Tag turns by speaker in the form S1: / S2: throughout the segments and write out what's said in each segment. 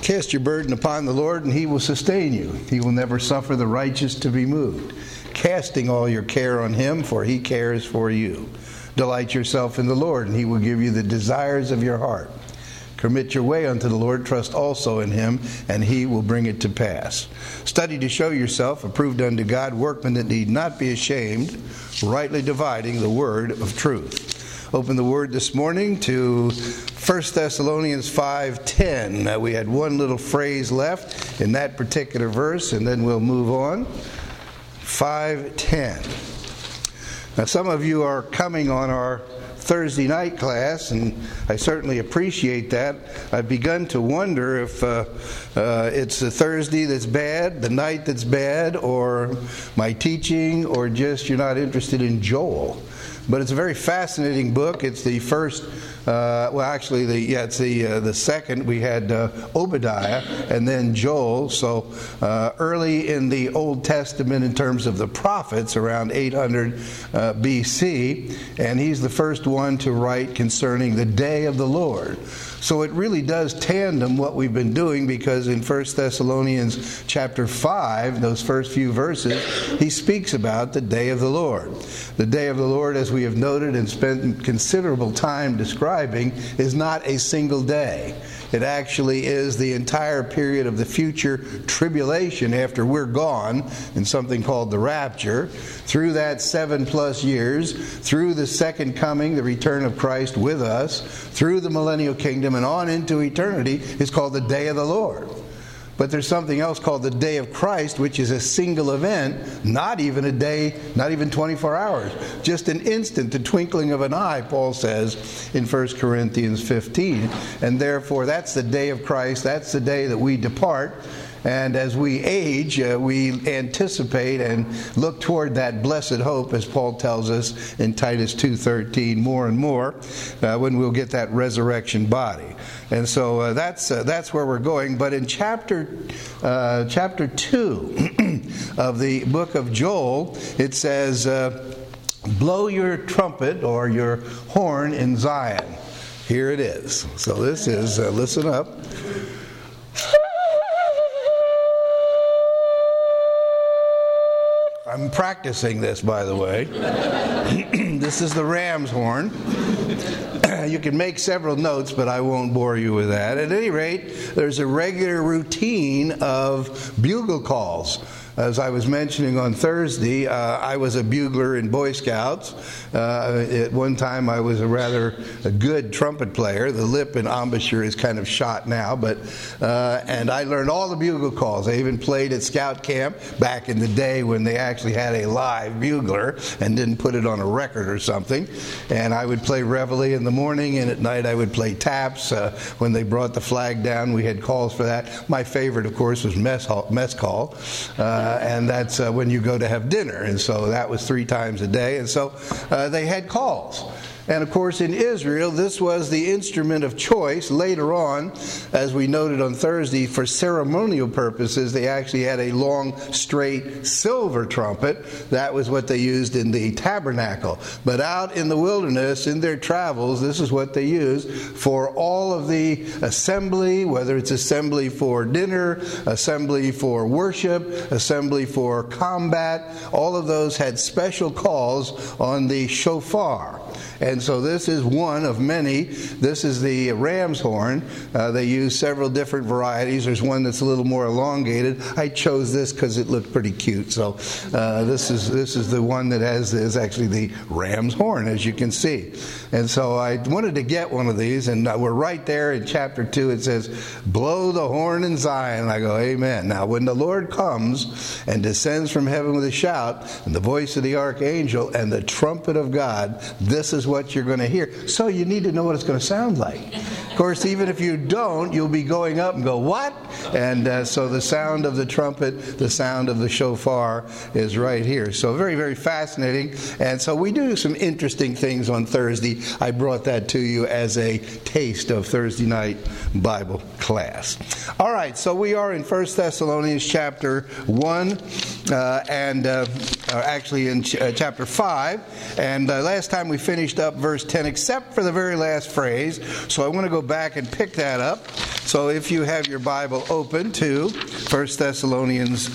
S1: Cast your burden upon the Lord, and He will sustain you. He will never suffer the righteous to be moved. Casting all your care on Him, for He cares for you. Delight yourself in the Lord, and He will give you the desires of your heart. Commit your way unto the Lord, trust also in Him, and He will bring it to pass. Study to show yourself approved unto God, workmen that need not be ashamed, rightly dividing the word of truth. Open the Word this morning to 1 Thessalonians 5:10. We had one little phrase left in that particular verse, and then we'll move on. 5:10. Now, some of you are coming on our Thursday night class, and I certainly appreciate that. I've begun to wonder if it's the Thursday that's bad, the night that's bad, or my teaching, or just you're not interested in Joel. But it's a very fascinating book. It's the first, it's the second. We had Obadiah and then Joel. So early in the Old Testament in terms of the prophets, around 800 BC, and he's the first one to write concerning the day of the Lord. So it really does tandem what we've been doing, because in 1 Thessalonians chapter 5, those first few verses, he speaks about the day of the Lord. The day of the Lord, as we have noted and spent considerable time describing, is not a single day. It actually is the entire period of the future tribulation after we're gone, in something called the rapture, through that 7+ years, through the second coming, the return of Christ with us, through the millennial kingdom, and on into eternity, is called the day of the Lord. But there's something else called the day of Christ, which is a single event, not even a day, not even 24 hours, just an instant, the twinkling of an eye, Paul says in 1 Corinthians 15. And therefore, that's the day of Christ. That's the day that we depart. And as we age, we anticipate and look toward that blessed hope, as Paul tells us in Titus 2:13, more and more, when we'll get that resurrection body. And so that's where we're going. But in chapter 2 of the book of Joel, it says, blow your trumpet or your horn in Zion. Here it is. So this is, listen up. I'm practicing this, by the way. This is the ram's horn. You can make several notes, but I won't bore you with that. At any rate, there's a regular routine of bugle calls. As I was mentioning on Thursday, I was a bugler in Boy Scouts. At one time, I was a good trumpet player. The lip and embouchure is kind of shot now, and I learned all the bugle calls. I even played at scout camp back in the day when they actually had a live bugler and didn't put it on a record or something. And I would play reveille in the morning, and at night I would play taps. When they brought the flag down, we had calls for that. My favorite, of course, was mess call. And that's when you go to have dinner. And so that was 3 times a day. And so they had calls. And of course, in Israel, this was the instrument of choice. Later on, as we noted on Thursday, for ceremonial purposes, they actually had a long, straight silver trumpet. That was what they used in the tabernacle. But out in the wilderness, in their travels, this is what they used for all of the assembly, whether it's assembly for dinner, assembly for worship, assembly for combat. All of those had special calls on the shofar. And so this is one of many. This is the ram's horn. They use several different varieties. There's one that's a little more elongated. I chose this because it looked pretty cute. So this is the one that is actually the ram's horn, as you can see. And so I wanted to get one of these, and we're right there in chapter 2. It says, blow the horn in Zion. And I go, amen. Now, when the Lord comes and descends from heaven with a shout, and the voice of the archangel, and the trumpet of God, this is what you're going to hear. So you need to know what it's going to sound like. Of course, even if you don't, you'll be going up and go, what? And so the sound of the trumpet, the sound of the shofar is right here. So very, very fascinating. And so we do some interesting things on Thursday. I brought that to you as a taste of Thursday night Bible class. All right, so we are in 1 Thessalonians chapter 1, actually in chapter 5. And last time we finished up verse 10, except for the very last phrase. So I want to go back and pick that up. So if you have your Bible open to 1 Thessalonians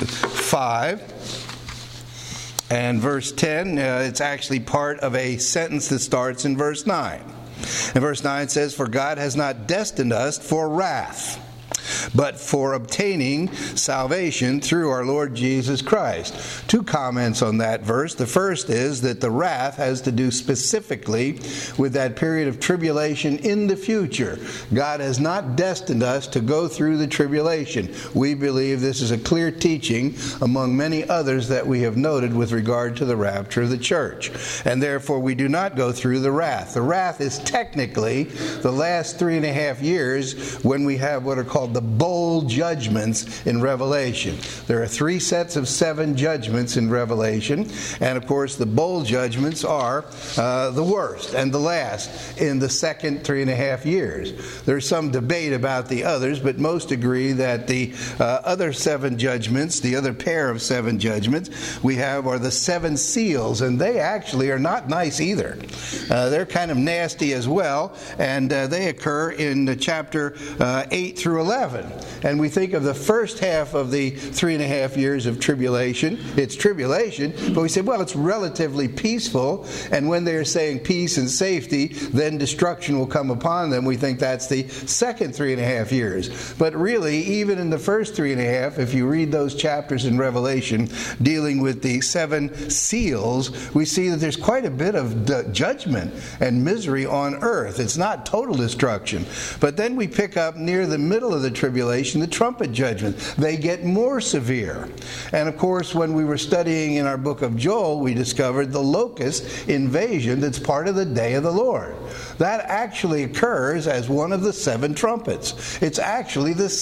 S1: 5 and verse 10, it's actually part of a sentence that starts in verse 9. And verse 9 says, "For God has not destined us for wrath, but for obtaining salvation through our Lord Jesus Christ." Two comments on that verse. The first is that the wrath has to do specifically with that period of tribulation in the future. God has not destined us to go through the tribulation. We believe this is a clear teaching among many others that we have noted with regard to the rapture of the church. And therefore we do not go through the wrath. The wrath is technically the last 3.5 years when we have what are called the bowl judgments in Revelation. There are 3 sets of 7 judgments in Revelation, and of course the bowl judgments are the worst and the last in the second 3.5 years. There's some debate about the others, but most agree that the other 7 judgments, the other pair of 7 judgments we have are the 7 seals, and they actually are not nice either. They're kind of nasty as well, and they occur in chapter 8 through 11. And we think of the first half of the 3.5 years of tribulation. It's tribulation, but we say, well, it's relatively peaceful. And when they're saying peace and safety, then destruction will come upon them. We think that's the second 3.5 years. But really, even in the first 3.5, if you read those chapters in Revelation dealing with the 7 seals, we see that there's quite a bit of judgment and misery on earth. It's not total destruction. But then we pick up near the middle of the tribulation, the trumpet judgment. They get more severe. And of course, when we were studying in our book of Joel, we discovered the locust invasion that's part of the day of the Lord. That actually occurs as one of the 7 trumpets. It's actually the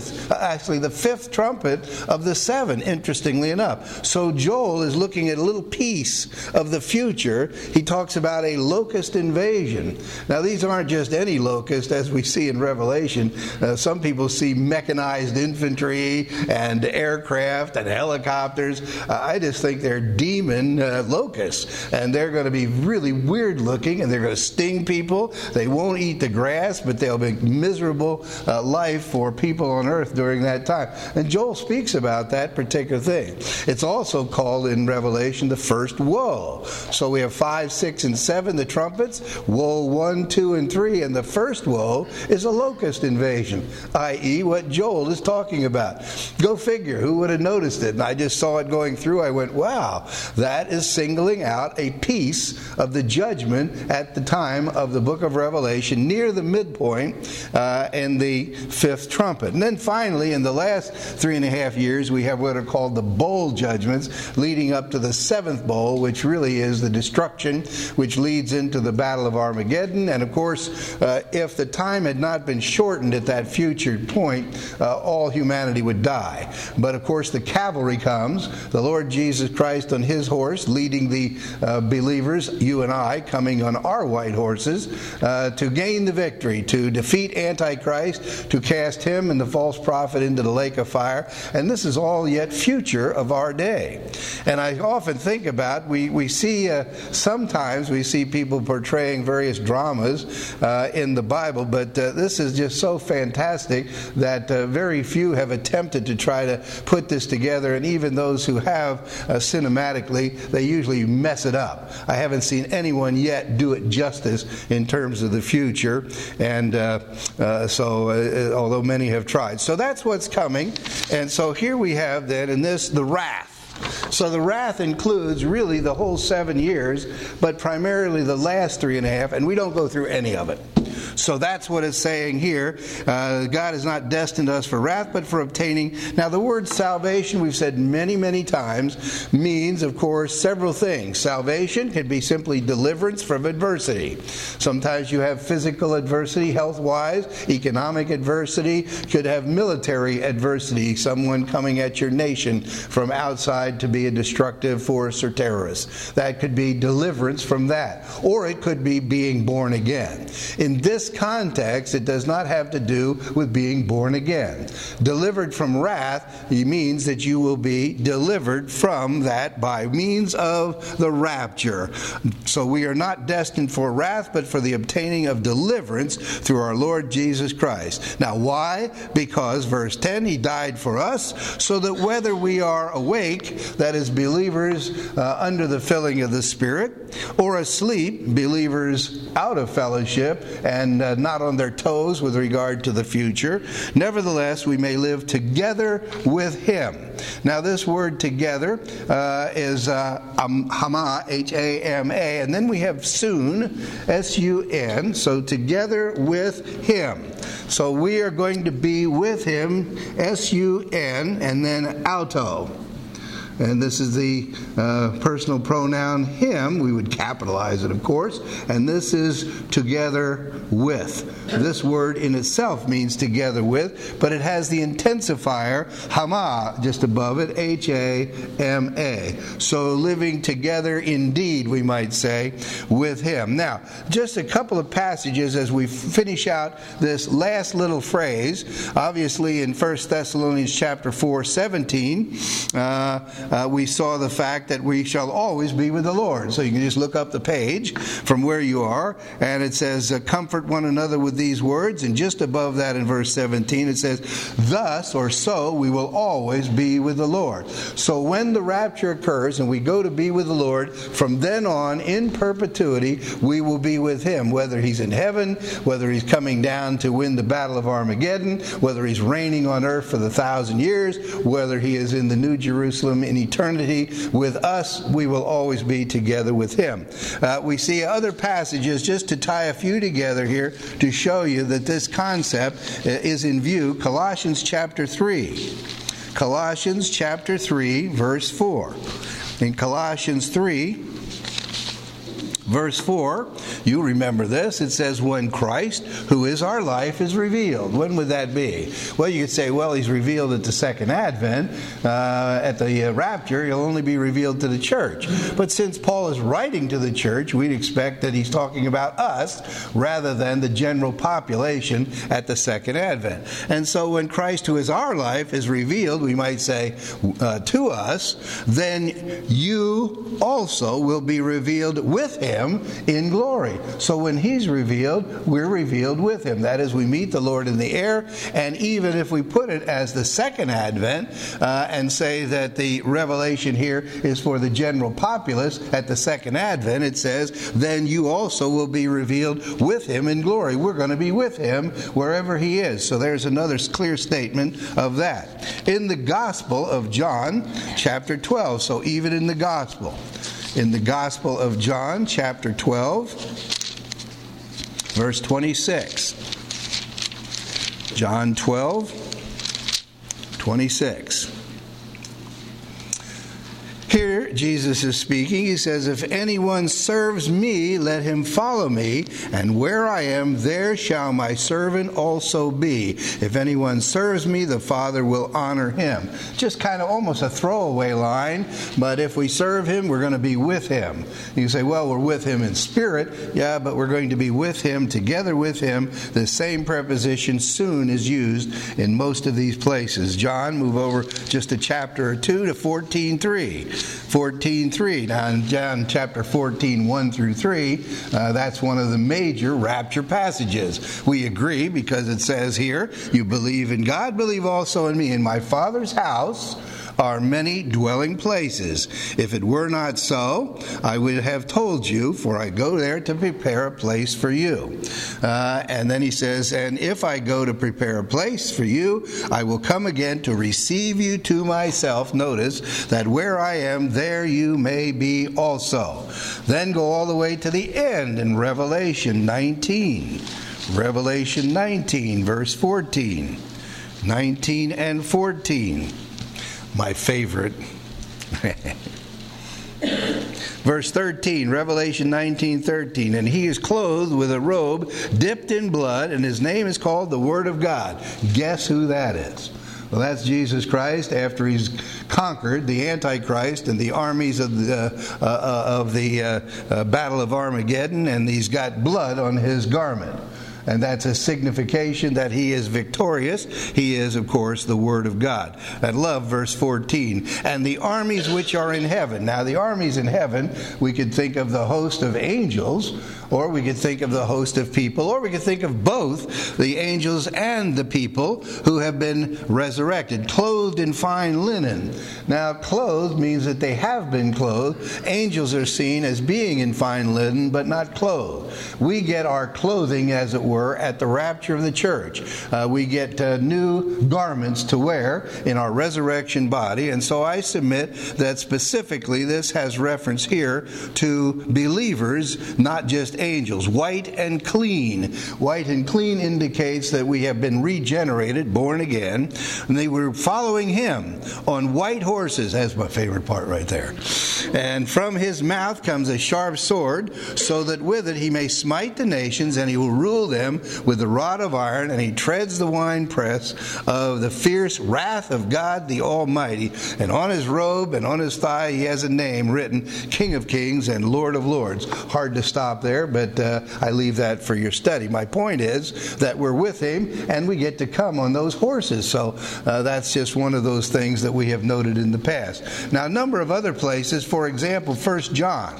S1: 5th trumpet of the 7, interestingly enough. So Joel is looking at a little piece of the future. He talks about a locust invasion. Now, these aren't just any locust, as we see in Revelation. Some people see mechanized infantry and aircraft and helicopters. I just think they're demon locusts, and they're going to be really weird looking, and they're going to sting people. They won't eat the grass, but they'll make miserable life for people on earth during that time. And Joel speaks about that particular thing. It's also called in Revelation the first woe. So we have 5, 6, and 7, the trumpets, woe 1, 2, and 3, and the first woe is a locust invasion, i.e. what Joel is talking about. Go figure, who would have noticed it? And I just saw it going through. I went, wow, that is singling out a piece of the judgment at the time of the book of Revelation, near the midpoint in the 5th trumpet. And then finally, in the last 3.5 years, we have what are called the bowl judgments, leading up to the 7th bowl, which really is the destruction, which leads into the Battle of Armageddon. And of course, if the time had not been shortened at that future point, all humanity would die. But of course, the cavalry comes, the Lord Jesus Christ on his horse, leading the believers, you and I, coming on our white horses, to gain the victory, to defeat Antichrist, to cast him and the false prophet into the lake of fire. And this is all yet future of our day. And I often think about, we see, sometimes we see people portraying various dramas in the Bible, but this is just so fantastic that very few have attempted to try to put this together, and even those who have cinematically, they usually mess it up. I haven't seen anyone yet do it justice in terms of the future, and although many have tried. So that's what's coming, and so here we have then in this the wrath. So the wrath includes really the whole 7 years, but primarily the last 3.5, and we don't go through any of it. So that's what it's saying here. God has not destined us for wrath, but for obtaining. Now the word salvation, we've said many, many times, means, of course, several things. Salvation can be simply deliverance from adversity. Sometimes you have physical adversity, health-wise, economic adversity, could have military adversity, someone coming at your nation from outside to be a destructive force or terrorist. That could be deliverance from that. Or it could be being born again. In this context, it does not have to do with being born again. Delivered from wrath, it means that you will be delivered from that by means of the rapture. So we are not destined for wrath, but for the obtaining of deliverance through our Lord Jesus Christ. Now why? Because, verse 10, He died for us, so that whether we are awake, that is, believers under the filling of the Spirit, or asleep, believers out of fellowship and not on their toes with regard to the future, nevertheless we may live together with Him. Now this word together is Hama, H-A-M-A, and then we have soon, S-U-N, so together with Him. So we are going to be with Him, S-U-N, and then auto. And this is the personal pronoun Him. We would capitalize it, of course. And this is together with. This word in itself means together with, but it has the intensifier Hama just above it, H-A-M-A. So living together indeed, we might say, with Him. Now, just a couple of passages as we finish out this last little phrase. Obviously, in 1 Thessalonians chapter 4:17, we saw the fact that we shall always be with the Lord. So you can just look up the page from where you are, and it says, comfort one another with these words. And just above that in verse 17 it says, thus or so we will always be with the Lord. So when the rapture occurs and we go to be with the Lord, from then on in perpetuity we will be with Him, whether He's in heaven, whether He's coming down to win the battle of Armageddon, whether He's reigning on earth for the 1,000 years, whether He is in the New Jerusalem in eternity. With us, we will always be together with Him. We see other passages just to tie a few together here to show you that this concept is in view. Colossians chapter 3. Colossians chapter 3, verse 4. In Colossians 3, verse 4, you remember this. It says, when Christ, who is our life, is revealed. When would that be? Well, you could say, well, He's revealed at the second advent. At the rapture, He'll only be revealed to the church. But since Paul is writing to the church, we'd expect that he's talking about us rather than the general population at the second advent. And so when Christ, who is our life, is revealed, we might say to us, then you also will be revealed with Him in glory. So when He's revealed, we're revealed with Him. That is, we meet the Lord in the air. And even if we put it as the second advent and say that the revelation here is for the general populace at the second advent, it says, then you also will be revealed with Him in glory. We're going to be with Him wherever He is. So there's another clear statement of that. In the Gospel of John, chapter 12, so even in the Gospel of John, chapter 12, verse 26. John 12, 26. Here, Jesus is speaking. He says, if anyone serves me, let him follow me, and where I am, there shall my servant also be. If anyone serves me, the Father will honor him. Just kind of almost a throwaway line, but if we serve Him, we're going to be with Him. You say, well, we're with Him in spirit. Yeah, but we're going to be with Him, together with Him. The same preposition, soon, is used in most of these places. John, move over just a chapter or two to 14:3. 14:3. Now in John chapter 14, 1 through 3, that's one of the major rapture passages. We agree because it says here, you believe in God, believe also in me. In my Father's house are many dwelling places. If it were not so, I would have told you, for I go there to prepare a place for you. And then he says, and if I go to prepare a place for you, I will come again to receive you to myself. Notice that where I am, there you may be also. Then go all the way to the end in Revelation 19. Revelation 19, verse 14. 19 and 14. My favorite. Verse 13, Revelation 19:13. And He is clothed with a robe dipped in blood, and His name is called the Word of God. Guess who that is? Well, that's Jesus Christ after He's conquered the Antichrist and the armies of the Battle of Armageddon, and He's got blood on His garment. And that's a signification that he is victorious. He is, of course, the Word of God. I love verse 14. And the armies which are in heaven. Now, the armies in heaven, we could think of the host of angels, or we could think of the host of people, or we could think of both the angels and the people who have been resurrected, clothed in fine linen. Now, clothed means that they have been clothed. Angels are seen as being in fine linen, but not clothed. We get our clothing, as it were, at the rapture of the church. We get new garments to wear in our resurrection body, and so I submit that specifically this has reference here to believers, not just angels. White and clean. White and clean indicates that we have been regenerated, born again, and they were following him on white horses. That's my favorite part right there. And from his mouth comes a sharp sword, so that with it he may smite the nations, and he will rule them with the rod of iron, and he treads the winepress of the fierce wrath of God the Almighty. And on his robe and on his thigh he has a name written, King of Kings and Lord of Lords. Hard to stop there, but I leave that for your study. My point is that we're with him, and we get to come on those horses. So that's just one of those things that we have noted in the past. Now, a number of other places, for example, 1 John.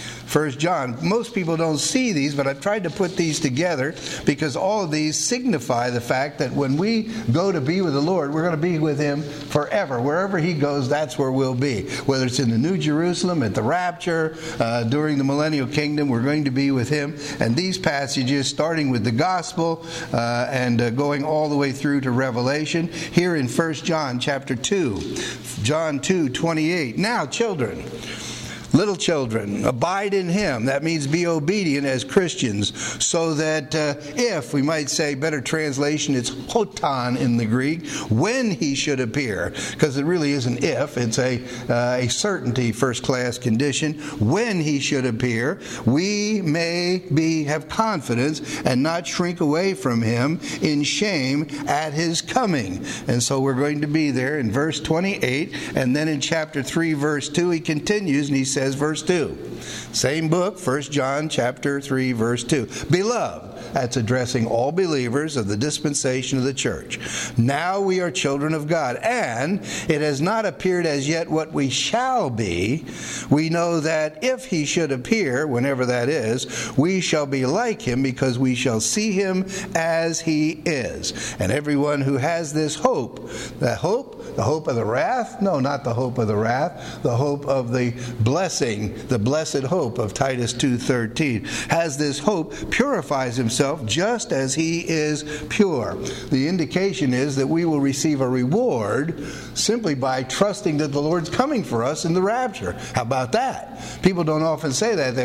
S1: 1 John. Most people don't see these, but I've tried to put these together because all of these signify the fact that when we go to be with the Lord, we're going to be with him forever. Wherever he goes, that's where we'll be. Whether it's in the New Jerusalem, at the rapture, during the millennial kingdom, we're going to be with him. And these passages, starting with the gospel and going all the way through to Revelation, here in 1 John chapter 2, John 2:28. Now, children, little children, abide in him. That means be obedient as Christians, so that if, we might say, better translation, it's hotan in the Greek, when he should appear, because it really isn't if, it's a certainty, first-class condition. When he should appear, we may have confidence and not shrink away from him in shame at his coming. And so we're going to be there in verse 28, and then in chapter 3, verse 2, he continues, and he says, verse 2. Same book, 1 John chapter 3, verse 2. Beloved, that's addressing all believers of the dispensation of the church. Now we are children of God, and it has not appeared as yet what we shall be. We know that if he should appear, whenever that is, we shall be like him, because we shall see him as he is. And everyone who has this hope, the hope of the wrath? No, not the hope of the wrath. The hope of the blessing, the blessed hope of Titus 2:13. Has this hope, purifies himself just as he is pure. The indication is that we will receive a reward simply by trusting that the Lord's coming for us in the rapture. How about that? People don't often say that.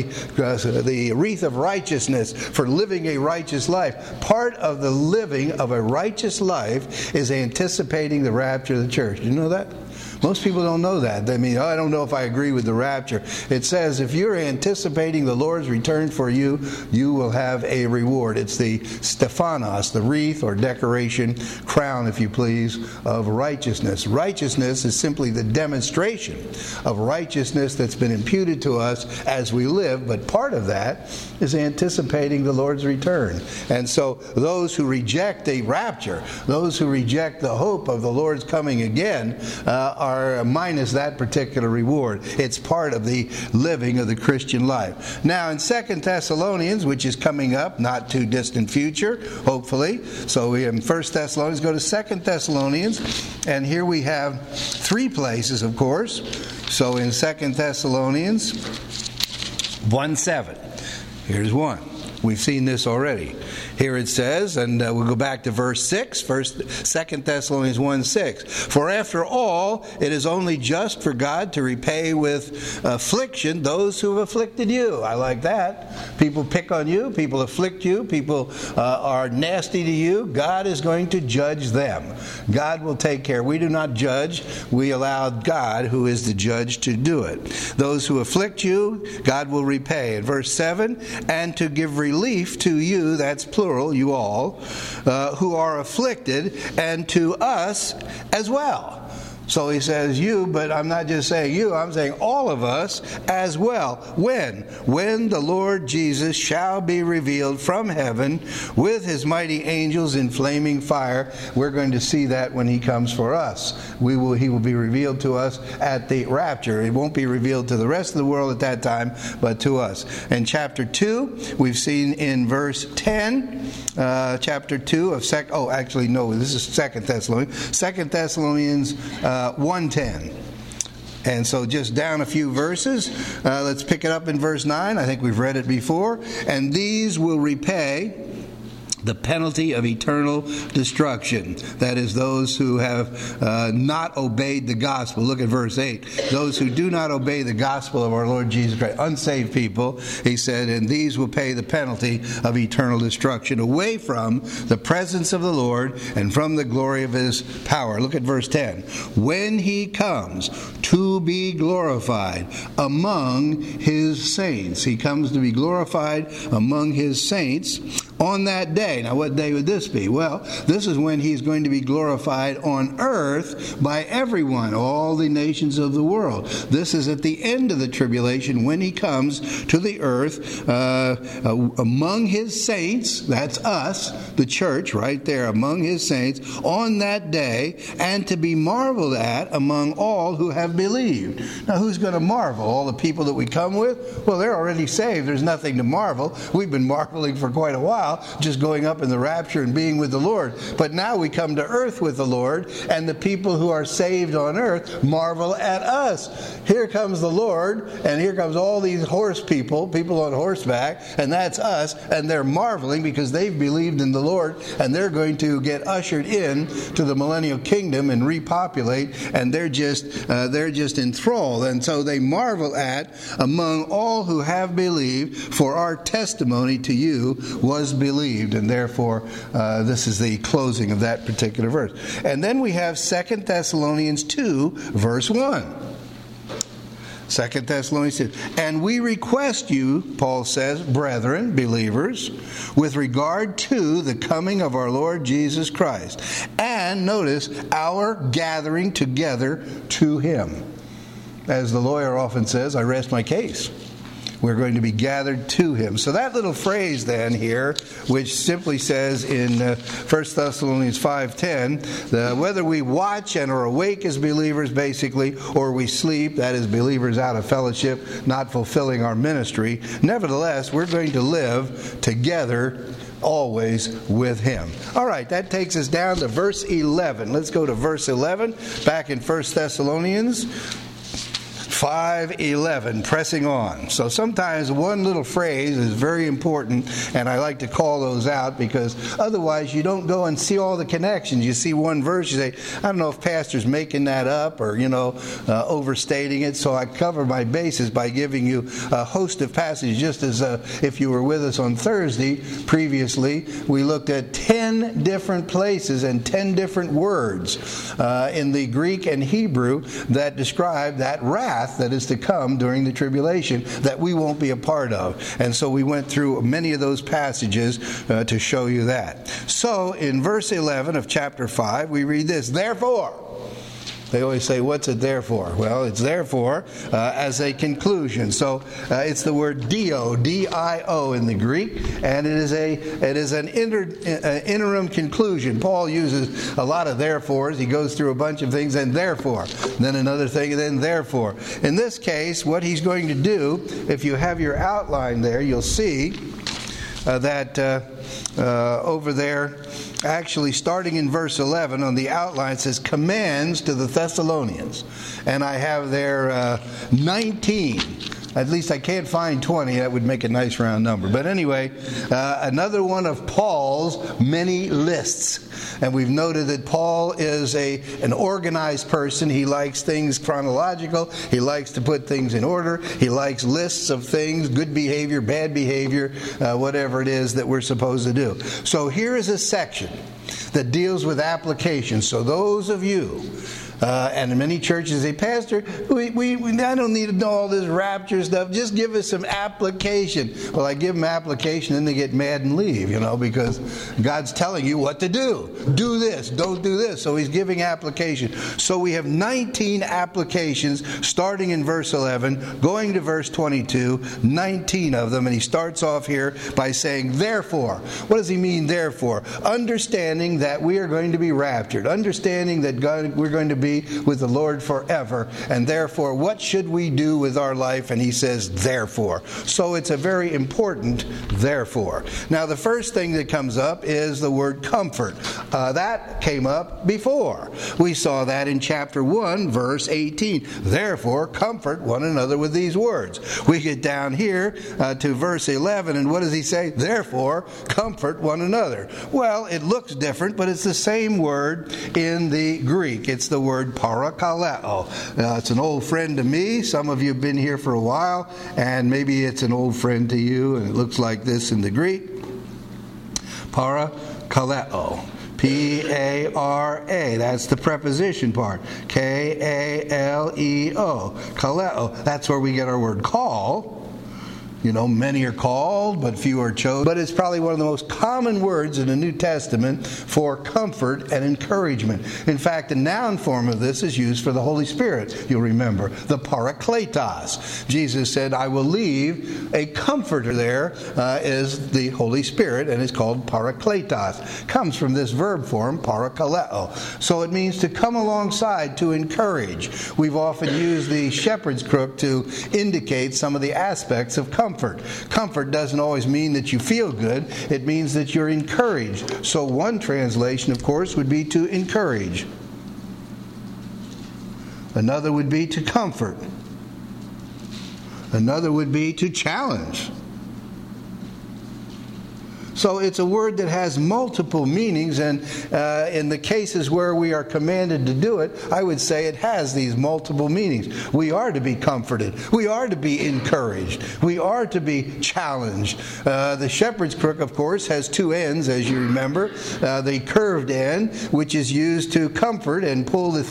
S1: The wreath of righteousness for living a righteous life. Part of the living of a righteous life is anticipating the rapture of the church. Do you know that? Most people don't know that. They mean, I don't know if I agree with the rapture. It says if you're anticipating the Lord's return for you, you will have a reward. It's the Stephanos, the wreath or decoration, crown, if you please, of righteousness. Righteousness is simply the demonstration of righteousness that's been imputed to us as we live, but part of that is anticipating the Lord's return. And so those who reject the rapture, those who reject the hope of the Lord's coming again, are minus that particular reward. It's part of the living of the Christian life. Now in 2 Thessalonians, which is coming up, not too distant future, hopefully. So we in 1 Thessalonians, go to 2 Thessalonians, and here we have three places, of course. So in 2 Thessalonians 1:7, here's one. We've seen this already. Here it says, and we'll go back to verse 6, 2 Thessalonians 1:6. For after all, it is only just for God to repay with affliction those who have afflicted you. I like that. People pick on you, people afflict you, people are nasty to you. God is going to judge them. God will take care. We do not judge. We allow God, who is the judge, to do it. Those who afflict you, God will repay. In verse 7, and to give relief to you, that's plural, you all, who are afflicted, and to us as well. So he says you, but I'm not just saying you, I'm saying all of us as well. When? When the Lord Jesus shall be revealed from heaven with his mighty angels in flaming fire. We're going to see that when he comes for us. He will be revealed to us at the rapture. It won't be revealed to the rest of the world at that time, but to us. In chapter 2, we've seen in verse 10, chapter 2 of this is 2 Thessalonians. 2 Thessalonians 1:10. And so just down a few verses, let's pick it up in verse 9. I think we've read it before. And these will repay the penalty of eternal destruction. That is, those who have not obeyed the gospel. Look at verse 8. Those who do not obey the gospel of our Lord Jesus Christ, unsaved people, he said, and these will pay the penalty of eternal destruction, away from the presence of the Lord and from the glory of his power. Look at verse 10. When he comes to be glorified among his saints. He comes to be glorified among his saints on that day. Now, what day would this be? Well, this is when he's going to be glorified on earth by everyone, all the nations of the world. This is at the end of the tribulation when he comes to the earth among his saints. That's us, the church, right there, among his saints, on that day, and to be marveled at among all who have believed. Now, who's going to marvel? All the people that we come with? Well, they're already saved. There's nothing to marvel. We've been marveling for quite a while, just going up in the rapture and being with the Lord. But now we come to earth with the Lord, and the people who are saved on earth marvel at us. Here comes the Lord, and here comes all these people on horseback, and that's us, and they're marveling because they've believed in the Lord, and they're going to get ushered in to the millennial kingdom and repopulate, and they're just enthralled. And so they marvel at among all who have believed, for our testimony to you was believed. And therefore, this is the closing of that particular verse. And then we have 2 Thessalonians 2, verse 1. 2 Thessalonians 2. And we request you, Paul says, brethren, believers, with regard to the coming of our Lord Jesus Christ. And notice, our gathering together to him. As the lawyer often says, I rest my case. We're going to be gathered to him. So that little phrase then here, which simply says in 1 Thessalonians 5:10, whether we watch and are awake as believers, basically, or we sleep, that is, believers out of fellowship, not fulfilling our ministry, nevertheless, we're going to live together always with him. All right, that takes us down to verse 11. Let's go to verse 11, back in 1 Thessalonians 5:11, pressing on. So sometimes one little phrase is very important, and I like to call those out because otherwise you don't go and see all the connections. You see one verse, you say, I don't know if pastor's making that up or, overstating it. So I cover my bases by giving you a host of passages, just as if you were with us on Thursday previously, we looked at 10 different places and 10 different words in the Greek and Hebrew that describe that wrath that is to come during the tribulation that we won't be a part of. And so we went through many of those passages to show you that. So in verse 11 of chapter 5, we read this, therefore. They always say, what's it there for? Well, it's therefore as a conclusion. So it's the word dio, D-I-O in the Greek, and it is an interim conclusion. Paul uses a lot of therefores. He goes through a bunch of things, and therefore, then another thing, and then therefore. In this case, what he's going to do, if you have your outline there, you'll see that over there, actually starting in verse 11 on the outline, it says commands to the Thessalonians. And I have there 19. At least I can't find 20. That would make a nice round number. But anyway, another one of Paul's many lists. And we've noted that Paul is an organized person. He likes things chronological. He likes to put things in order. He likes lists of things, good behavior, bad behavior, whatever it is that we're supposed to do. So here is a section that deals with application. So those of you and in many churches say, Pastor, I don't need to know all this rapture chapter stuff. Just give us some application. Well, I give them application, and they get mad and leave, because God's telling you what to do. Do this, don't do this. So he's giving application. So we have 19 applications starting in verse 11, going to verse 22, 19 of them. And he starts off here by saying, therefore. What does he mean, therefore? Understanding that we are going to be raptured. Understanding that we're going to be with the Lord forever. And therefore, what should we do with our life? And he says, therefore. So it's a very important therefore. Now, the first thing that comes up is the word comfort. That came up before. We saw that in chapter 1, verse 18. Therefore, comfort one another with these words. We get down here to verse 11, and what does he say? Therefore, comfort one another. Well, it looks different, but it's the same word in the Greek. It's the word parakaleo. It's an old friend to me. Some of you have been here for a while, and maybe it's an old friend to you, and it looks like this in the Greek. Parakaleo. P-A-R-A. That's the preposition part. K-A-L-E-O. Kaleo. That's where we get our word call. Many are called, but few are chosen. But it's probably one of the most common words in the New Testament for comfort and encouragement. In fact, the noun form of this is used for the Holy Spirit, you'll remember, the Parakletos. Jesus said, I will leave a comforter. There is the Holy Spirit, and it's called Parakletos. Comes from this verb form, parakaleo. So it means to come alongside, to encourage. We've often used the shepherd's crook to indicate some of the aspects of comfort. Comfort doesn't always mean that you feel good. It means that you're encouraged. So one translation, of course, would be to encourage. Another would be to comfort. Another would be to challenge. So it's a word that has multiple meanings, and in the cases where we are commanded to do it, I would say it has these multiple meanings. We are to be comforted. We are to be encouraged. We are to be challenged. The shepherd's crook, of course, has two ends, as you remember. The curved end, which is used to comfort and pull the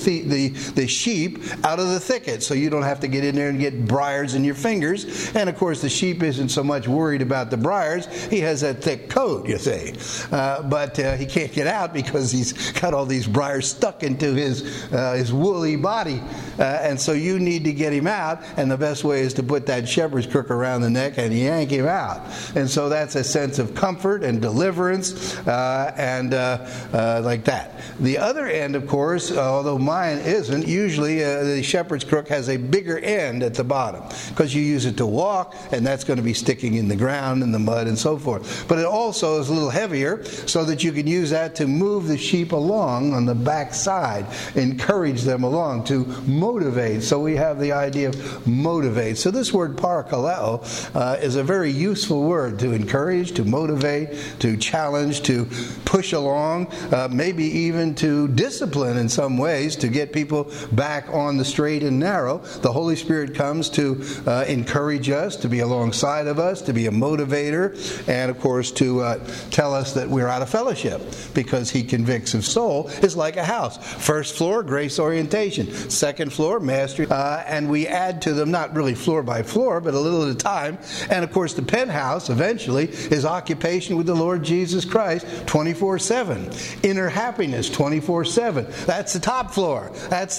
S1: sheep out of the thicket, so you don't have to get in there and get briars in your fingers. And, of course, the sheep isn't so much worried about the briars. He has that thick coat, you see. But he can't get out because he's got all these briars stuck into his woolly body. And so you need to get him out, and the best way is to put that shepherd's crook around the neck and yank him out. And so that's a sense of comfort and deliverance and like that. The other end, of course, although mine isn't, usually the shepherd's crook has a bigger end at the bottom because you use it to walk, and that's going to be sticking in the ground and the mud and so forth. But it also is a little heavier so that you can use that to move the sheep along on the back side, encourage them along, to motivate. So we have the idea of motivate. So this word parakaleo is a very useful word to encourage, to motivate, to challenge, to push along, maybe even to discipline in some ways, to get people back on the straight and narrow. The Holy Spirit comes to encourage us, to be alongside of us, to be a motivator, and of course to tell us that we're out of fellowship, because he convicts of soul is like a house. First floor, grace orientation. Second floor, mastery. And we add to them, not really floor by floor, but a little at a time. And of course the penthouse eventually is occupation with the Lord Jesus Christ 24/7. Inner happiness 24/7. That's the top floor. That's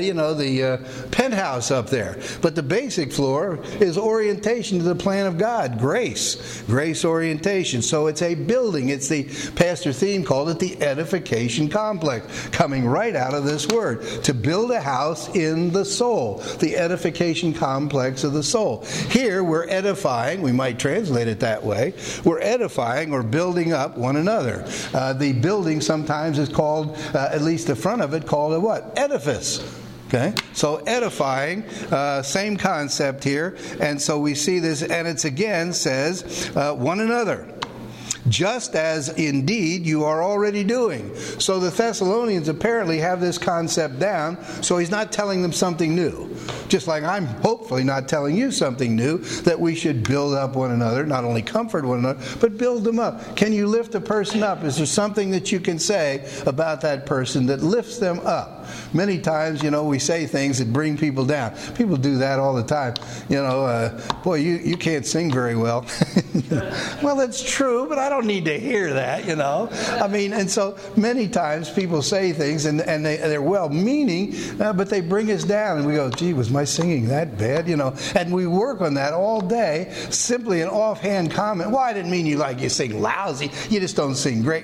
S1: the penthouse up there. But the basic floor is orientation to the plan of God. Grace orientation. So it's a building. It's the Pastor Thiem called it the edification complex, coming right out of this word. To build a house in the soul. The edification complex of the soul. Here we're edifying, we might translate it that way, we're edifying or building up one another. The building sometimes is called, at least the front of it, called a what? Edifice. Okay, so edifying, same concept here. And so we see this, and it's again says one another. just as indeed you are already doing. So the Thessalonians apparently have this concept down, so he's not telling them something new. Just like I'm hopefully not telling you something new, that we should build up one another, not only comfort one another, but build them up. Can you lift a person up? Is there something that you can say about that person that lifts them up? Many times, we say things that bring people down. People do that all the time. Boy, you can't sing very well. Well, that's true, but I don't need to hear that, and so many times people say things and they're well-meaning, but they bring us down and we go, gee, was my singing that bad? And we work on that all day, simply an offhand comment. Well, I didn't mean you sing lousy. You just don't sing great.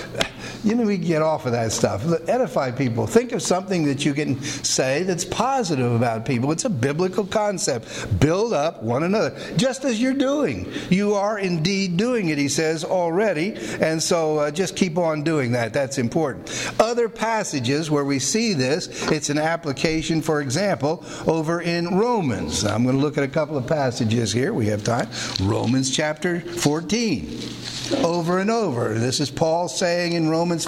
S1: We get off of that stuff. Edify people. Think of something that you can say that's positive about people. It's a biblical concept. Build up one another, just as you're doing. You are indeed doing it, he says, already. And so just keep on doing that. That's important. Other passages where we see this, it's an application, for example, over in Romans. Now, I'm going to look at a couple of passages here. We have time. Romans chapter 14. Over and over. This is Paul saying in Romans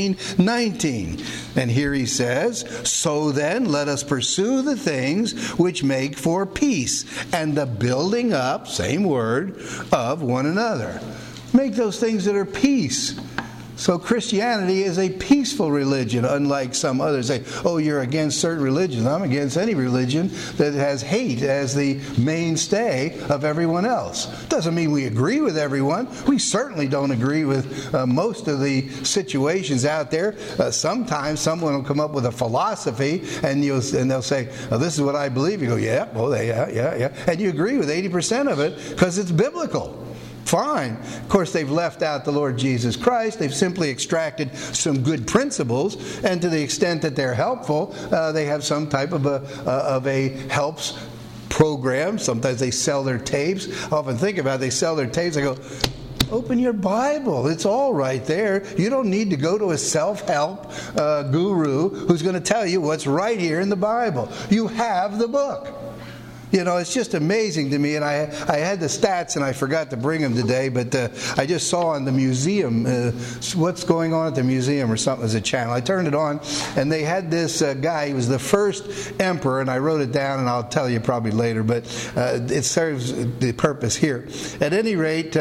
S1: 14:19. And here he says, so then let us pursue the things which make for peace and the building up, same word, of one another. Make those things that are peace. So Christianity is a peaceful religion, unlike some others. Say, oh, you're against certain religions. I'm against any religion that has hate as the mainstay of everyone else. Doesn't mean we agree with everyone. We certainly don't agree with most of the situations out there. Sometimes someone will come up with a philosophy and they'll say, oh, this is what I believe. You go, yeah. And you agree with 80% of it because it's biblical. Fine. Of course, they've left out the Lord Jesus Christ. They've simply extracted some good principles, and to the extent that they're helpful, they have some type of a helps program. Sometimes they sell their tapes. I often think about it, they sell their tapes. I go, open your Bible. It's all right there. You don't need to go to a self-help guru who's going to tell you what's right here in the Bible. You have the book. It's just amazing to me, and I had the stats, and I forgot to bring them today, but I just saw on the museum, what's going on at the museum or something as a channel. I turned it on, and they had this guy. He was the first emperor, and I wrote it down, and I'll tell you probably later, but it serves the purpose here. At any rate,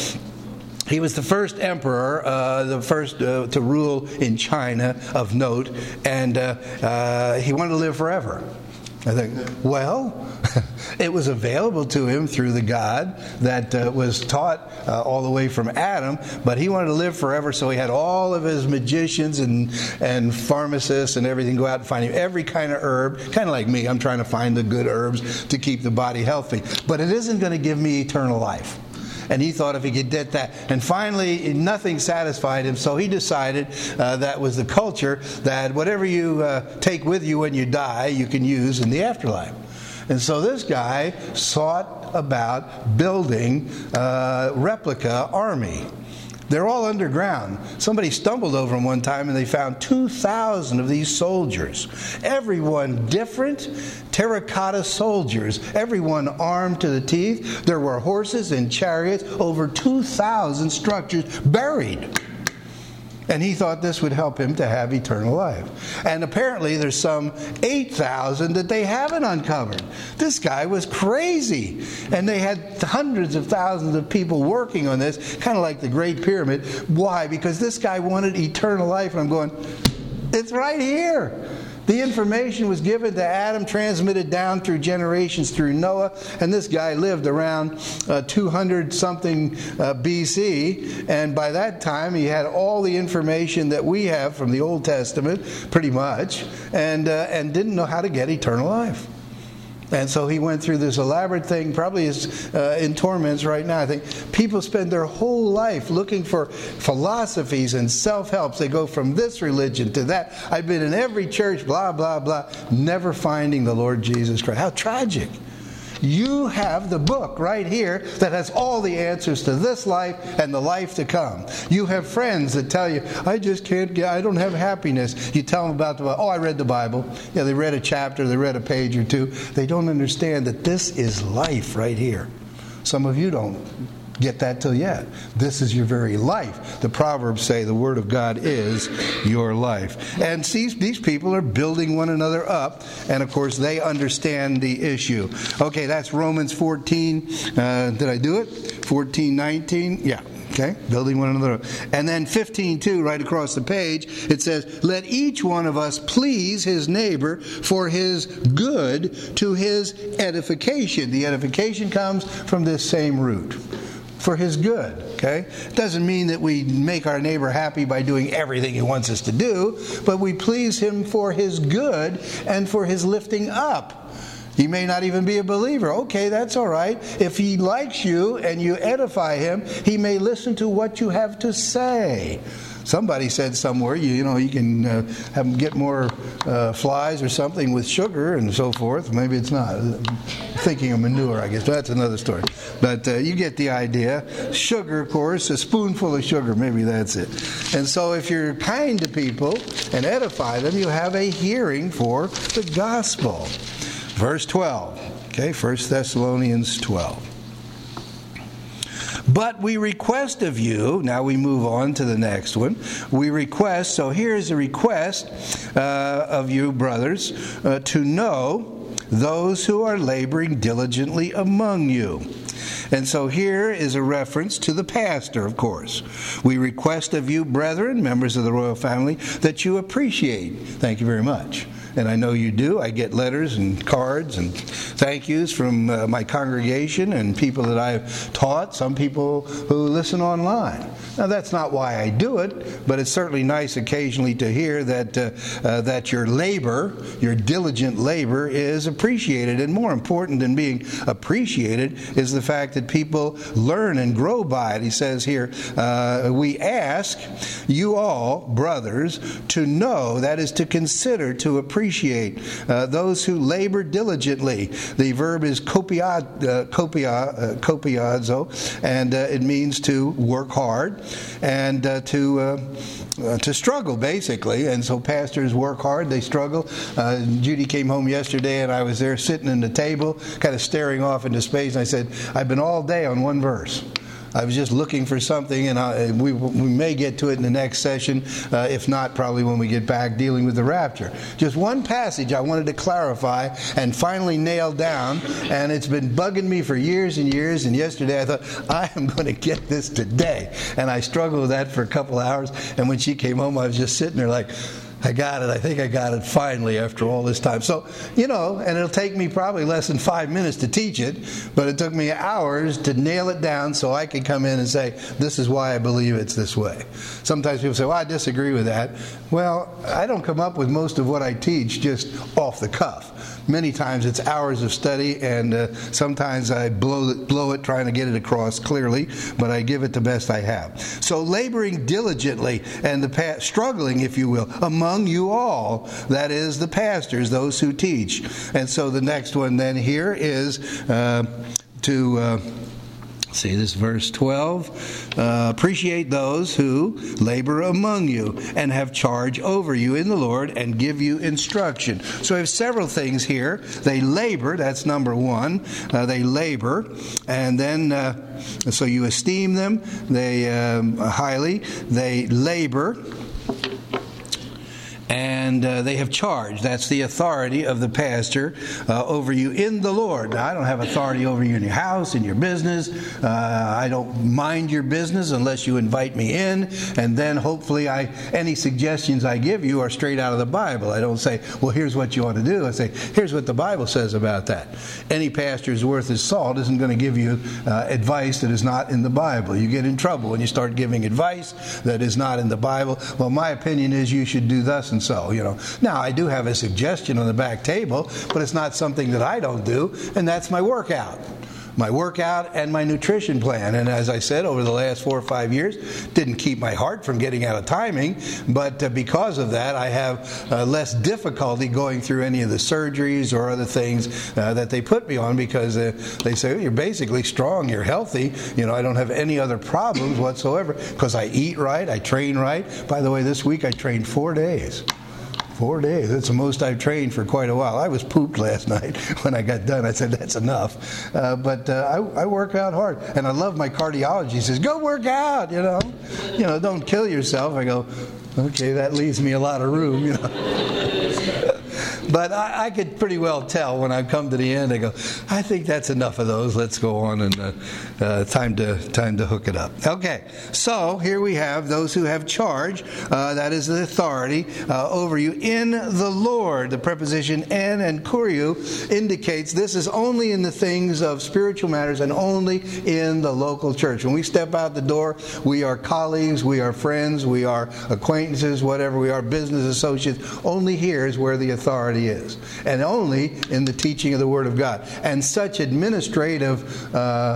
S1: he was the first emperor, the first to rule in China of note, and he wanted to live forever. I think, well, it was available to him through the God that was taught all the way from Adam, but he wanted to live forever, so he had all of his magicians and pharmacists and everything go out and find him every kind of herb, kind of like me. I'm trying to find the good herbs to keep the body healthy. But it isn't going to give me eternal life. And he thought if he could get that. And finally, nothing satisfied him, so he decided that was the culture, that whatever you take with you when you die, you can use in the afterlife. And so this guy sought about building a replica army. They're all underground. Somebody stumbled over them one time and they found 2,000 of these soldiers. Everyone different, terracotta soldiers. Everyone armed to the teeth. There were horses and chariots. Over 2,000 structures buried. And he thought this would help him to have eternal life. And apparently there's some 8,000 that they haven't uncovered. This guy was crazy. And they had hundreds of thousands of people working on this, kind of like the Great Pyramid. Why? Because this guy wanted eternal life. And I'm going, it's right here. The information was given to Adam, transmitted down through generations through Noah, and this guy lived around 200-something BC, and by that time he had all the information that we have from the Old Testament, pretty much, and didn't know how to get eternal life. And so he went through this elaborate thing, probably is in torments right now. I think people spend their whole life looking for philosophies and self-helps. They go from this religion to that. I've been in every church, blah, blah, blah, never finding the Lord Jesus Christ. How tragic. You have the book right here that has all the answers to this life and the life to come. You have friends that tell you, I just can't get, I don't have happiness. You tell them about the Bible. Oh, I read the Bible. Yeah, they read a chapter, they read a page or two. They don't understand that this is life right here. Some of you don't get that till yet. This is your very life. The Proverbs say the Word of God is your life. And see, these people are building one another up, and of course they understand the issue. Okay, that's Romans 14. Did I do it? 14:19? Yeah. Okay, building one another up. And then 15:2, right across the page, it says, let each one of us please his neighbor for his good to his edification. The edification comes from this same root. For his good, okay? It doesn't mean that we make our neighbor happy by doing everything he wants us to do, but we please him for his good and for his lifting up. He may not even be a believer. Okay, that's all right. If he likes you and you edify him, he may listen to what you have to say. Somebody said somewhere, you can have them get more flies or something with sugar and so forth. Maybe it's not. I'm thinking of manure, I guess. That's another story. But you get the idea. Sugar, of course, a spoonful of sugar. Maybe that's it. And so if you're kind to people and edify them, you have a hearing for the gospel. Verse 12. Okay, 1 Thessalonians 12. But we request of you, now we move on to the next one. We request, so here's a request of you, brothers, to know those who are laboring diligently among you. And so here is a reference to the pastor, of course. We request of you, brethren, members of the royal family, that you appreciate. Thank you very much. And I know you do. I get letters and cards and thank yous from my congregation and people that I've taught, some people who listen online. Now, that's not why I do it, but it's certainly nice occasionally to hear that your labor, your diligent labor, is appreciated. And more important than being appreciated is the fact that people learn and grow by it. He says here, we ask you all, brothers, to know, that is to consider, to appreciate those who labor diligently. The verb is kopiazo, and it means to work hard and to struggle, basically. And so pastors work hard, they struggle. Judy came home yesterday, and I was there sitting at the table, kind of staring off into space, and I said, I've been all day on one verse. I was just looking for something, and we may get to it in the next session, if not, probably when we get back dealing with the rapture. Just one passage I wanted to clarify and finally nail down, and it's been bugging me for years and years, and yesterday I thought, I am going to get this today. And I struggled with that for a couple of hours, and when she came home, I was just sitting there like, I got it. I think I got it finally after all this time. So, and it'll take me probably less than 5 minutes to teach it, but it took me hours to nail it down so I could come in and say, this is why I believe it's this way. Sometimes people say, well, I disagree with that. Well, I don't come up with most of what I teach just off the cuff. Many times it's hours of study, and sometimes I blow it trying to get it across clearly, but I give it the best I have. So laboring diligently and struggling, if you will, among you all, that is the pastors, those who teach. And so the next one then here is see this verse 12. Appreciate those who labor among you and have charge over you in the Lord and give you instruction. So we have several things here. They labor, that's number one. They labor, and then so you esteem them highly. They labor. And they have charge. That's the authority of the pastor over you in the Lord. Now, I don't have authority over you in your house, in your business. I don't mind your business unless you invite me in. And then hopefully any suggestions I give you are straight out of the Bible. I don't say, well, here's what you ought to do. I say, here's what the Bible says about that. Any pastor who's worth his salt isn't going to give you advice that is not in the Bible. You get in trouble when you start giving advice that is not in the Bible. Well, my opinion is you should do thus and so, Now, I do have a suggestion on the back table, but it's not something that I don't do, and that's my workout. My workout and my nutrition plan. And as I said, over the last 4 or 5 years, didn't keep my heart from getting out of timing, but because of that, I have less difficulty going through any of the surgeries or other things that they put me on, because they say, you're basically strong, you're healthy, I don't have any other problems whatsoever, because I eat right, I train right. By the way, this week I trained 4 days. 4 days. That's the most I've trained for quite a while. I was pooped last night when I got done. I said, that's enough. But I work out hard. And I love my cardiologist. He says, go work out, you know, don't kill yourself. I go, okay, that leaves me a lot of room, you know. But I could pretty well tell when I come to the end. I go, I think that's enough of those. Let's go on and time to hook it up. Okay, so here we have those who have charge. That is the authority over you in the Lord. The preposition en and kuriou indicates this is only in the things of spiritual matters and only in the local church. When we step out the door, we are colleagues, we are friends, we are acquaintances, whatever we are, business associates. Only here is where the authority is, and only in the teaching of the Word of God. And such administrative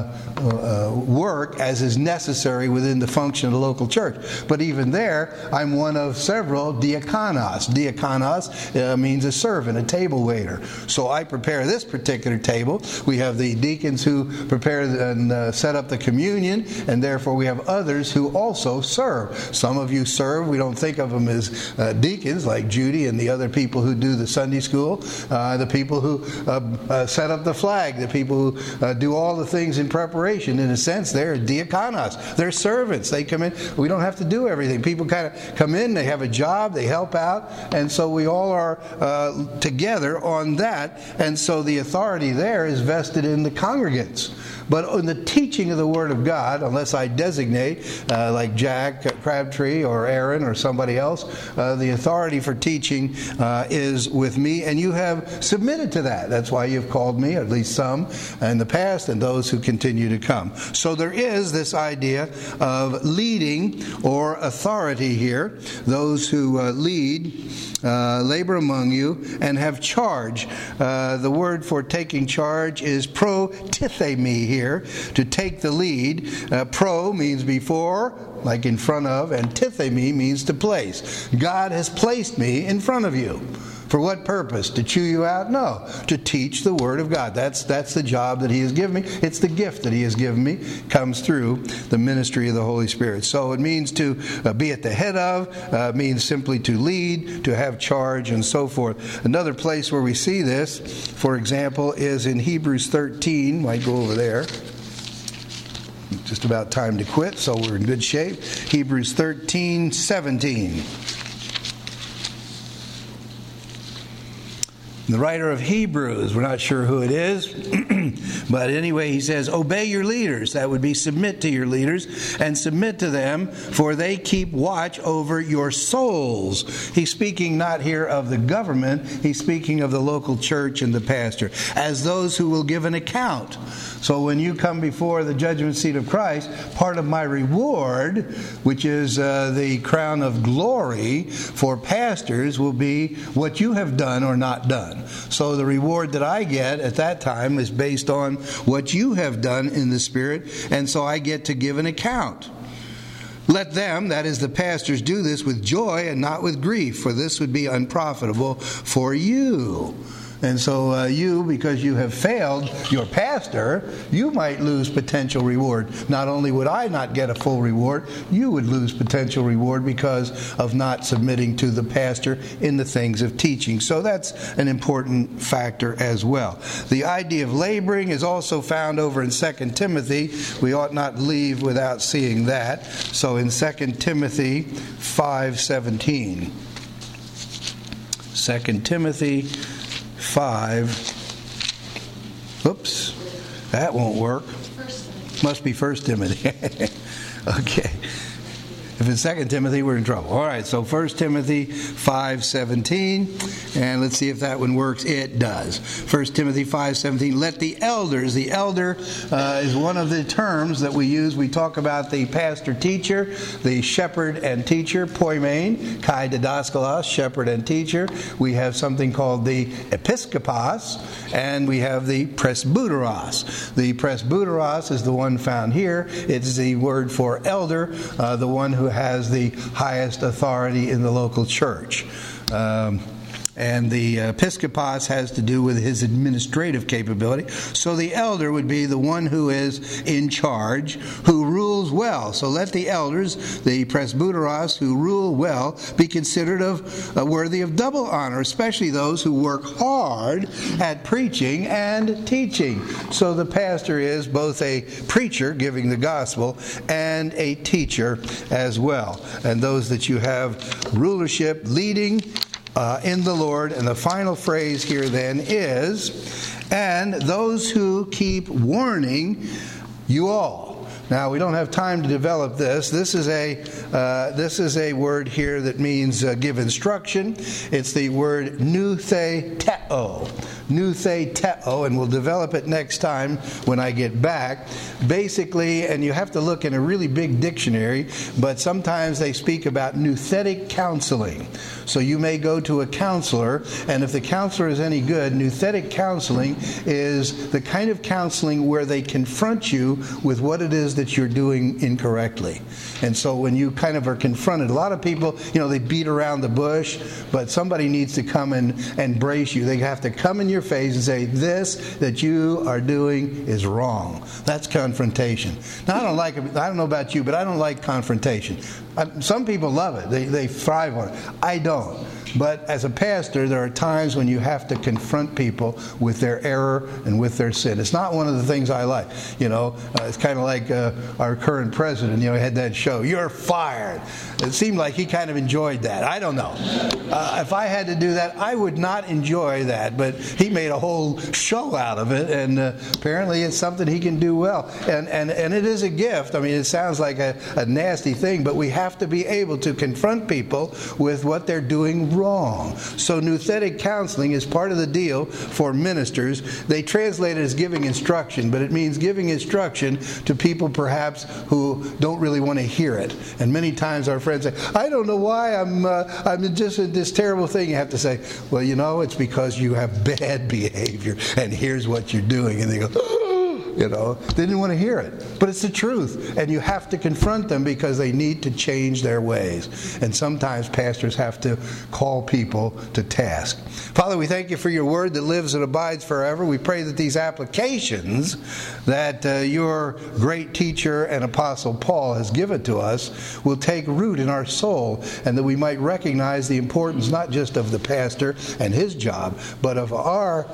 S1: work as is necessary within the function of the local church. But even there, I'm one of several diakonos. Diakonos means a servant, a table waiter. So I prepare this particular table. We have the deacons who prepare and set up the communion, and therefore we have others who also serve. Some of you serve. We don't think of them as deacons like Judy and the other people who do the Sunday school, the people who set up the flag, the people who do all the things in preparation. In a sense, they're diakonos. They're servants. They come in. We don't have to do everything. People kind of come in, they have a job, they help out, and so we all are together on that. And so the authority there is vested in the congregants. But in the teaching of the Word of God, unless I designate, like Jack Crabtree or Aaron or somebody else, the authority for teaching is with me, and you have submitted to that. That's why you've called me, at least some in the past, and those who continue to come. So there is this idea of leading or authority here. Those who lead, labor among you, and have charge. The word for taking charge is protithemi here, to take the lead. Pro means before, like in front of, and tithemi means to place. God has placed me in front of you. For what purpose? To chew you out? No. To teach the Word of God. That's the job that He has given me. It's the gift that He has given me. Comes through the ministry of the Holy Spirit. So it means to be at the head of, means simply to lead, to have charge, and so forth. Another place where we see this, for example, is in Hebrews 13. Might go over there. Just about time to quit, so we're in good shape. Hebrews 13:17. The writer of Hebrews, we're not sure who it is, but anyway, he says, obey your leaders. That would be submit to your leaders, and submit to them, for they keep watch over your souls. He's speaking not here of the government, he's speaking of the local church and the pastor, as those who will give an account. So when you come before the judgment seat of Christ, part of my reward, which is the crown of glory for pastors, will be what you have done or not done. So the reward that I get at that time is based on what you have done in the Spirit, and so I get to give an account. Let them, that is the pastors, do this with joy and not with grief, for this would be unprofitable for you. And so you, because you have failed your pastor, you might lose potential reward. Not only would I not get a full reward, you would lose potential reward because of not submitting to the pastor in the things of teaching. So that's an important factor as well. The idea of laboring is also found over in 2 Timothy. We ought not leave without seeing that. So in 2 Timothy 5:17. 2 Timothy 5. Oops, that won't work. Must be 1 Timothy. Okay. If it's 2 Timothy, we're in trouble. All right, so 1 Timothy 5:17, and let's see if that one works. It does. 1 Timothy 5:17, let the elders, the elder is one of the terms that we use. We talk about the pastor-teacher, the shepherd and teacher, poimen, kai didaskalos, shepherd and teacher. We have something called the episkopos, and we have the presbyteros. The presbyteros is the one found here. It's the word for elder, the one who has the highest authority in the local church. And the episkopos has to do with his administrative capability. So the elder would be the one who is in charge, who rules rules well. So let the elders, the presbyteros who rule well, be considered worthy of double honor, especially those who work hard at preaching and teaching. So the pastor is both a preacher, giving the gospel, and a teacher as well. And those that you have rulership, leading in the Lord. And the final phrase here then is, and those who keep warning you all. Now, we don't have time to develop this. This is a word here that means give instruction. It's the word nutheteo. Nutheteo, and we'll develop it next time when I get back. Basically, and you have to look in a really big dictionary, but sometimes they speak about nuthetic counseling. So you may go to a counselor, and if the counselor is any good, nuthetic counseling is the kind of counseling where they confront you with what it is that you're doing incorrectly. And so when you kind of are confronted, a lot of people, they beat around the bush, but somebody needs to come and brace you. They have to come in your face and say, this that you are doing is wrong. That's confrontation. Now, I don't know about you, but I don't like confrontation. Some people love it. They thrive on it. I don't. But as a pastor, there are times when you have to confront people with their error and with their sin. It's not one of the things I like. It's kind of like our current president, had that show, "You're Fired." It seemed like he kind of enjoyed that. I don't know. If I had to do that, I would not enjoy that. But he made a whole show out of it, and apparently it's something he can do well. And it is a gift. I mean, it sounds like a nasty thing, but we have to be able to confront people with what they're doing wrong. So nuthetic counseling is part of the deal for ministers. They translate it as giving instruction, but it means giving instruction to people perhaps who don't really want to hear it. And many times our friends say, "I don't know why I'm just in this terrible thing." You have to say, "Well, it's because you have bad behavior, and here's what you're doing." And they go, they didn't want to hear it. But it's the truth. And you have to confront them because they need to change their ways. And sometimes pastors have to call people to task. Father, we thank you for your word that lives and abides forever. We pray that these applications that your great teacher and apostle Paul has given to us will take root in our soul, and that we might recognize the importance not just of the pastor and his job, but of our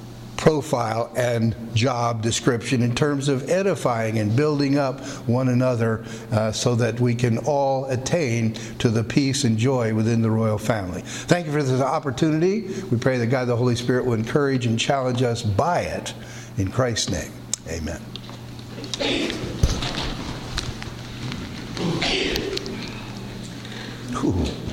S1: profile and job description in terms of edifying and building up one another so that we can all attain to the peace and joy within the royal family. Thank you for this opportunity. We pray that God the Holy Spirit will encourage and challenge us by it. In Christ's name, amen. Ooh.